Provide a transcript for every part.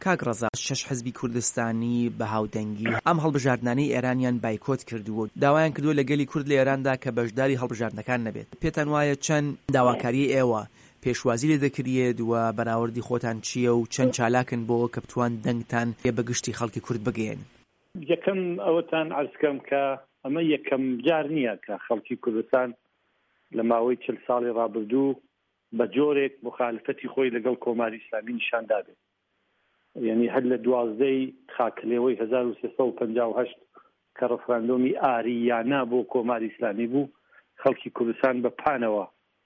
کاک ڕەزا، 6 حزبی کوردستانی بە هاودەنگی ئەم هەڵبژاردنانەی ئێرانیان بایکۆت کردووە، داوایان کردووە لەگەلی کورد لە ئێراندا کە بەشداری هەڵبژاردنەکان نەبێت. پێتان وایە چەند داواکاری ئێوە پێشوازی لێ دەکرێت و بەراوردی خۆتان چییە و چەند چالاکن بۆ کە بتوان دەنگتان بە گشتی خەڵکی کورد بگەین؟ یەکەم ئەوەتان عەرزکەم کە ئەمە یەکەم جار نییە کە خەڵکی کوردستان لە ماوەی 40 ساڵی ڕابردوو بە جۆرێک مخالفەتی خۆی لەگەڵ کۆماری ئیسلامی نیشان دادێت. یعنی هەر لە 12 خاکلێوەی 1358 کە ڕەفراندۆمی ئاریانە بۆ کۆماری ئیسلامی بوو، خەڵکی کوردستان بە پانەوە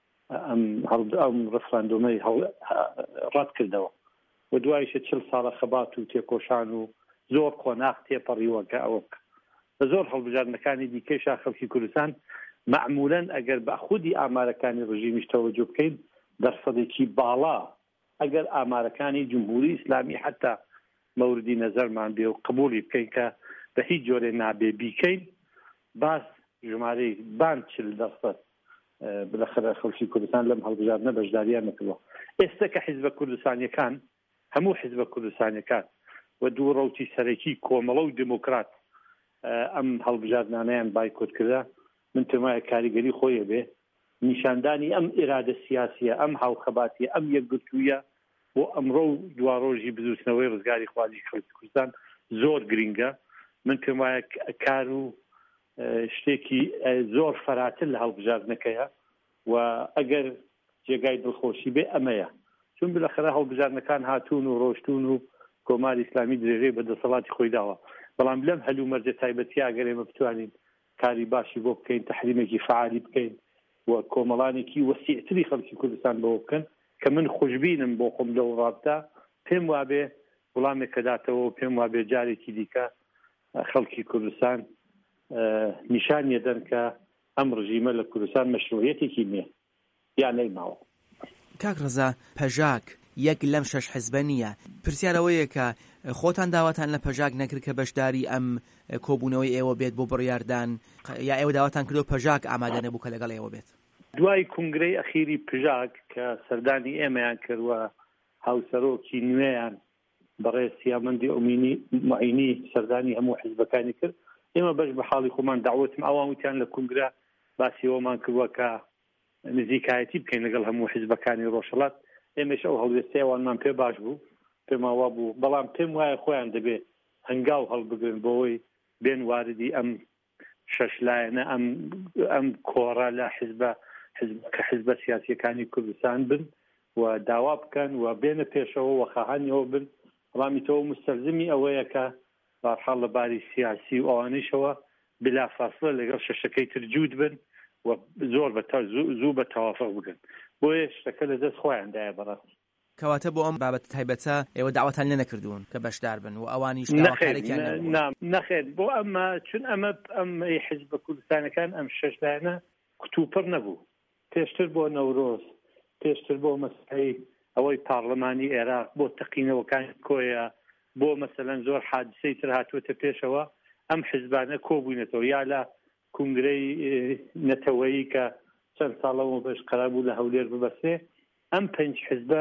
ئەم ڕەفراندۆمەی ڕەت کردەوە و دوایشە 40 ساڵە خەبات و تێکۆشان و زۆر قۆناغ تێپەڕیوە کە ئەوە بکە. بە زۆر هەڵبژاردنەکانی دیکەیشا خەڵکی کوردستان معمولاً ئەگەر بە خودی ئامارەکانی ڕژیمیش تەوەجۆ بکەین دەرسەدێکی باڵا ئەگەر ئامارەکانی جمهوری ئیسلامی حتا مەوردی نەزەرمان بێ و قبولی بکەین کە بە هیچ جۆرێ نابێ بیکەین، باس ژمارەی 40% بالاخره خەڵکی کوردستان لەم هەڵبژاردنە بەشداریان نەکردووە. ئێستا کە حیزبە کوردستانیەکان هەموو حیزبە کوردستانیەکان و دوو ڕەوتی سەرەکی کۆمەڵە و دموکرات ئەم هەڵبژاردنانەیان بایکۆت کردە، من تمایە کاریگەری خۆیە بێ نیشاندانی ئەم ئێرادە سیاسیە، ئەم هاوخەباتیە، ئەم یەکگرتوویە بۆ ئەمڕۆ و دوا ڕۆژی بزوتنەوەی ڕزگاری خواردی خەڵکی کوردستان زۆر گرینگە. من پێم وایە کار و شتێکی زۆر فەراتر لە هەڵبژاردنەکەیە و ئەگەر جێگای دڵخۆشی بێ ئەمەیە، چون بالاخره هەڵبژاردنەکان هاتوون و ڕۆشتون و کۆماری ئیسلامی درێژەی بەدەسەڵاتی خۆی داوە، بەڵام لەم هەلوو مەرجە تایبەتی ئەگەر ئێمە بتوانین کاری باشی بۆ بکەین، تەحریمێکی فعالی بکەین و کۆمەڵانێکی وەسیعتری خەڵکی کوردستان بۆ بکەن کە من خوشبینم بۆ خۆم لەو ڕابطە، پێم وابێ وڵامێک کە داتەوە، پێم وابێ جارێکی دیکە خەڵکی کوردستان نیشانیە دەن کە ئەم ڕژیمە لە کوردستان مەشروعیەتێکی نییە یان نەیماوە. کاک ڕەزا، پەژاک یەک لەم 6 حزبە نییە. پرسیارەوەیە کە خۆتان داواتان لە پەژاک نەکرد کە بەشداری ئەم کۆبوونەوەی ئێوە بێت بۆ بڕیاردان، یا ئێوە داواتان کردو پەژاک ئامادە نەبوو کە لەگەڵ ئێوە بێت؟ دوای کنگرەی ئەخیری پژاک کە سەردانی ئێمەیان کردووە هاوسەرۆکی نوێیان بەڕێز سیامەندی ئۆمینی معینی سەردانی هەموو حیزبەکانی کرد، ئێمە بەش بە حاڵی خۆمان داوەتم ئەوان وتیان لە کنگرە باسیەوەمان کردووە کە نزیکایەتی بکەین لەگەڵ هەموو حیزبەکانی ڕۆژهەڵات. ئێمەش ئەو هەڵوێستەیەوانمان پێ باش بوو، پێماوا بوو، بەڵام پێم وایە خۆیان دەبێت هەنگاو هەڵبگرن بۆەوەی بێن واردی ئەم 6 لایەنە ئەم کۆڕە لە حیزبە سیاسیەکانی کوردستان بن و داوا بکەن و بێنە پێشەوە و خەهانیەوە بن. بەڵامیتەوە مستەلزمی ئەوەیە کە بەرحاڵ لە باری سیاسی و ئەوانەیشەوە بلافاصلە لەگەڵ شەشەکەی تر جوود بن و زۆر زوو بە تەوافق بگەن، بۆیە شتەکە لە دەست خۆیاندایە بەڕاستی. کەواتە بۆ ئەم بابەت تایبەتە ئێوە داواتان لێ نەکردوون کە بەشدار بن و ئەوانیش نەخێر بۆ ئەمە، چون ئەم حیزبە کوردستانەکان ئەم 6 لایەنە قوتوپڕ نەبوو. پێشتر بۆ نەورۆز، پێشتر بۆ مەسئلەی ئەوەی پارلەمانی عێراق، بۆ تەقینەوەکانی کۆیە، بۆ مەسەلەن زۆر حادسەی تر هاتووەتە پێشەوە، ئەم حیزبانە کۆبوونەتەوە یا لە کنگرەی نەتەوەیی کە چەند ساڵەوە بەش قەرار بوو لە هەولێر ببەسێ. ئەم 5 حیزبە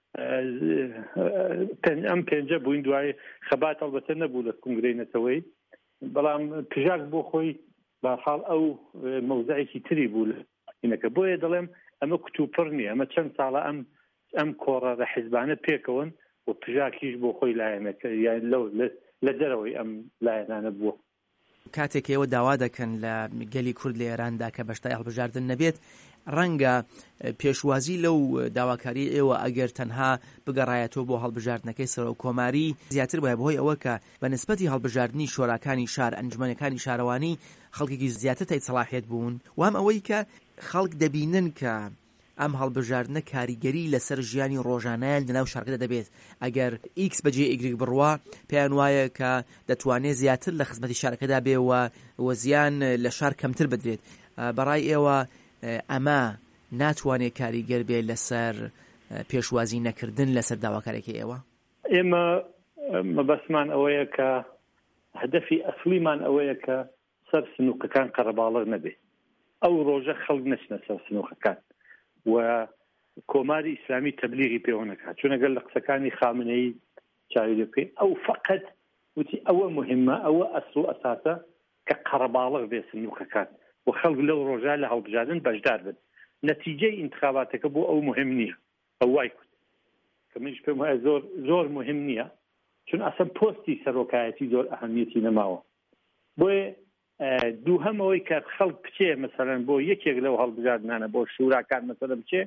ئەم 5 بووین، دوای خەبات هەڵبەتە نەبوو لە کنگرەی نەتەوەی، بەڵام پژاک بۆ خۆی بەرحاڵ ئەو مەوزعێکی تری بوو لەینەکە. بۆیە دەڵێم ئەمە کوتوپڕ نییە، ئەمە چەند ساڵە ئەم کۆڕە لە حیزبانە پێکەون و پژاکیش بۆ خۆی لایەنەکە یان لە دەرەوەی ئێم لایەنانە بووە. کاتێک ئێوە داوا دەکەن لە گەلی کورد لە ئێراندا کە بەشداری هەڵبژاردن نەبێت، ڕەنگە پێشوازی لەو داواکاری ئێوە ئەگەر تەنها بگەڕایەتەوە بۆ هەڵبژاردنەکەی سەرۆک کۆماری زیاتر وایە بەهۆی ئەوە کە بە نسبەتی هەڵبژاردننی شۆراکانی شار، ئەنجومەنەکانی شارەوانی خەڵکێکی زیاتر تای سەلاحیەت بوون، وام ئەوەی کە خەڵک دەبینن کە ئەم هەڵبژاردنە کاریگەری لەسەر ژیانی ڕۆژانەیان لەناو شارەکەدا دەبێت. ئەگەر ئیکس بەجێ ئیگریک بڕوا، پێیان وایە کە دەتوانێت زیاتر لە خزمەتی شارەکەدا بێ و زیان لە شار کەمتر بدرێت. بەڕای ئێوە ئەمە ناتوانێت کاریگەر بێت لەسەر پێشوازی نەکردن لەسەر داواکارێکی ئێوە؟ ئێمە مەبەسمان ئەوەیە کە هەدەفی ئەسڵیمان ئەوەیە کە سەر سنووقەکان قەرەباڵغ نەبێت، ئەو ڕۆژە خەڵک نەچنە سەر سنووقەکان و کۆماری ئیسلامی تەبلیغی پێوە نەکات، چون ئەگەر لە قسەکانی خامنەیی چاوی پێ ئەو فقط وتی ئەوە مهمە ئەوە ئەسڵ و ئەساسە کە قەرەباڵغ بێ سندوقەکان و خەڵک لەو ڕۆژە لە هەڵبژاردن بەشدار بن نەتیجەی ئینتخاباتەکە بۆ ئەو مهم نییە ئەو وای کوت کە منش پێم وایە زۆر مهم نییە چون ئەسەن پۆستی سەرۆکایەتی زۆر ئەهەمیەتی نەماوە بۆیە دووهەمەوەی کە خەڵک بچێ مەسەلەن بۆ یەکێک لەو هەڵبژاردنانە بۆ شوراکان مەسەلەن بچێ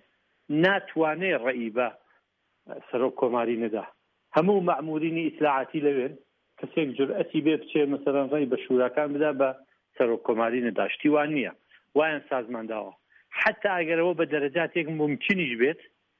ناتوانێ ڕێی بە سەرۆک کۆماری نەدا هەموو مەعمورینی ئیسلاحاتی لەوێن کەسێک جورئەتی بێ بچێ مەسەلەن ڕێی بە شوراکان بدا بە سەرۆک کۆماری نەدا شتیوان نییە وایان سازمانداوە حتا ئەگەرەوە بە دەرەجاتێک ممکنیش بێت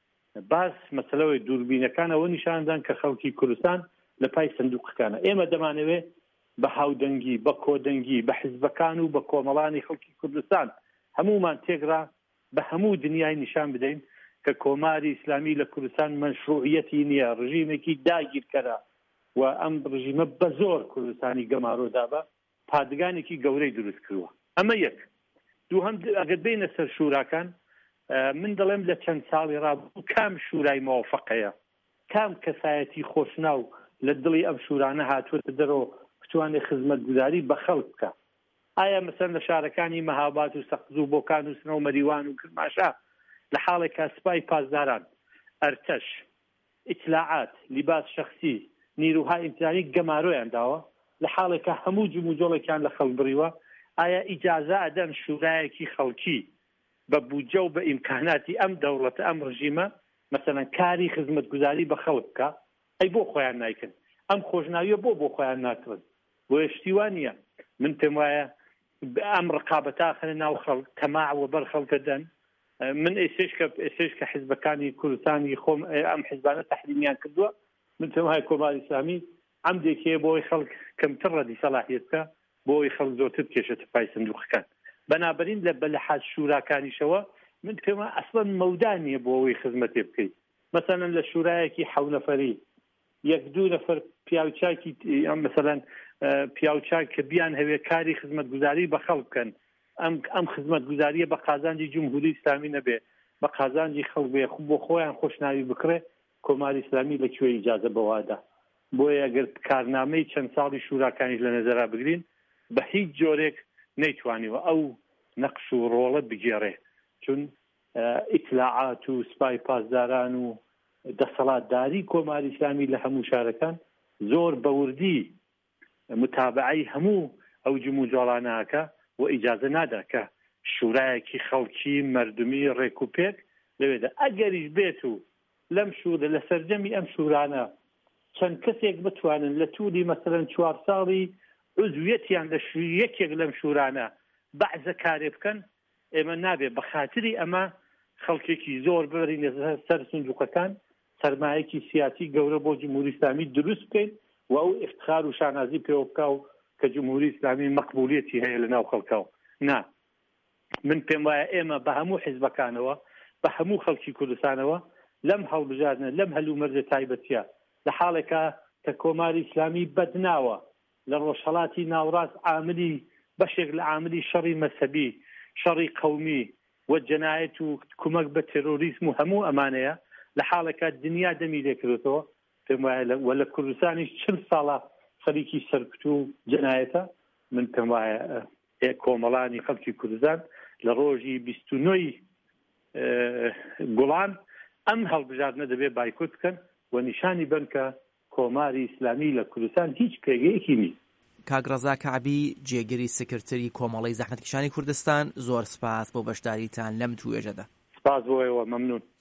باس مەسەلەوەی دووربینەکانەوە نیشاندان کە خەڵکی کوردستان لە پای سندوقەکانە ئێمە دەمانەوێت بە هاودەنگی بە کۆدەنگی بە حیزبەکان و بە کۆمەڵانی خەڵکی کوردستان هەمومان تێگرا بە هەموو دنیای نیشان بدەین کە کۆماری ئیسلامی لە کوردستان مەشروعیەتی نییە ڕژیمێکی داگیرکەرە و ئەم ڕژیمە بە زۆر کوردستانی گەمارۆدا بە پادگانێکی گەورەی دروست کردووە ئەمە یەک دووهەم ئەگەر بینە سەر شوراکان من دەڵێم لە چەند ساڵی ڕابوو کام شورای موافقەیە کام کەسایەتی خۆشناو لە دڵی ئەم شورانە هاتووەتە دەرەوە بتوانێت خزمەتگوزاری بە خەڵک بکە ئایا مەسەن لە شارەکانی مەهاباد و سەقز و بۆکان و سنە و مەریوان و کرماشا لە حاڵێکە سوپای پاسداران ئەرتەش ئیتلاعات لیباس شەخسی نیروهای ئیمتیانی گەمارۆیان داوە لە حاڵێکە هەموو جموجۆڵێکیان لە خەڵک بڕیوە ئایا ئیجازە ئەدەن شورایەکی خەڵکی بە بودجە و بە ئیمکاناتی ئەم دەوڵەتە ئەم ڕژیمە مەسەلەن کاری خزمەتگوزاری بە خەڵک بکە ئەی بۆ خۆیان نایکن ئەم خۆشناویە بۆ خۆیان ناکرن بۆ شتیوان نییە من پێم وایە ئەم ڕقابەتاخنە ناو خەڵک تەماعوە بەر خەڵکە دەن من ئێسێش کە حیزبەکانی کوردستانی خۆم ئەم حیزبانە تەحریمیان کردووە من پێم وایە کۆماری ئیسلامی عەمدێکیە بۆی خەڵک کەمتر ڕەدی سەلاحیەت بکە بۆی خەڵک زۆرتر کێشێتە پای سندوقەکان بەنابەرین لە بەلەحاز شوراکانیشەوە من پێم وایە ئەسڵەن مەودانیە بۆ ئەوەی خزمەتێ بکەیت مەسەلەن لە شورایەکی 7 نەفەری 1-2 نەفەر پیاوچاکی مەسەلەن پیاوچاک کە بیان هەوێ کاری خزمەتگوزاری بە خەڵک بکەن ئەم خزمەتگوزاریە بە قازانجی جمهوری ئیسلامی نەبێ بە قازانجی خەڵک بێ بۆ خۆیان خۆشناوی بکڕێ کۆماری ئیسلامی لەکوێ ئیجازە بەوادا بۆیە ئەگەر کارنامەی چەند ساڵی شوراکانیش لە نەزەرا بگرین بە هیچ جۆرێک نەیتوانیوە ئەو نەقش و ڕۆڵە بگێڕێ چون ئیتلاعات و سوپای پاسداران و دەسەڵاتداری کۆماری ئیسلامی لە هەموو شارەکان زۆر بەوردی متابعەی هەموو ئەو جموجۆڵانەکە و ئیجازە نادا کە شورایەکی خەڵکی مەردمی ڕێکوپێک لەوێدا ئەگەریش بێت و لەم شورە لە سەرجەمی ئەم شورانە چەند کەسێک بتوانن لە توولی مەسەلەن 4 ساڵی عزویەتیان لە یەکێک لەم شورانە بەعزە کارێ بکەن ئێمە نابێ بە خاتری ئەمە خەڵکێکی زۆر ببەرین سەر سندوقەکان سەرمایەکی سیاسی گەورە بۆ جمهوری ئیسلامی دروست بکەین و ئەو افتخار و شانازی پێوە بکە و کە جمهوری ئیسلامی مەقبولیەتی هەیە لەناو خەڵکەوە نا من پێم وایە ئێمە بە هەموو حیزبەکانەوە بە هەموو خەڵکی کوردستانەوە لەم هەڵبژاردنە لەم هەلومەرجە تایبەتیە لە حاڵێکە کە کۆماری ئیسلامی بەدناوە لە ڕۆژهەڵاتی ناوڕاست عاملی بەشێک لە عاملی شەڕی مەسەبی شەڕی قەومی و جەنایەت و کومەک بە تێرۆریزم و هەموو ئەمانەیە لە حاڵێکە دنیا دەمی لێکردێتەوە پێم وایە وە لە کوردستانیش 40 ساڵە خەریکی سەرکوت و جەنایەتە من پێم وایە کۆمەڵانی خەڵکی کوردستان لە ڕۆژی 29 گوڵان ئەم هەڵبژاردنە دەبێت بایکۆت بکەن و نیشانی بن کە کۆماری ئیسلامی لە کوردستان هیچ پێگەیەکی نیست. کاک ڕەزا کەعبی جێگەری سکرتەری کۆمەڵەی زەحمەتکێشانی کوردستان زۆر سپاس بۆ بەشداریتان لەم توێژەدا. سپاس بۆ ئێوە مەمنون.